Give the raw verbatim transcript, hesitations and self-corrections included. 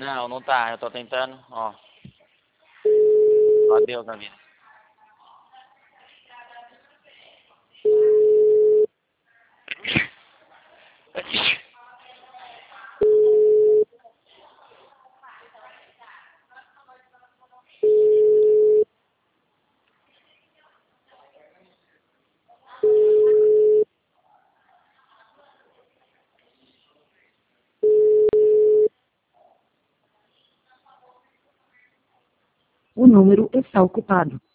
Não, não tá. Eu tô tentando, ó. Ó Deus na vida. O número está ocupado.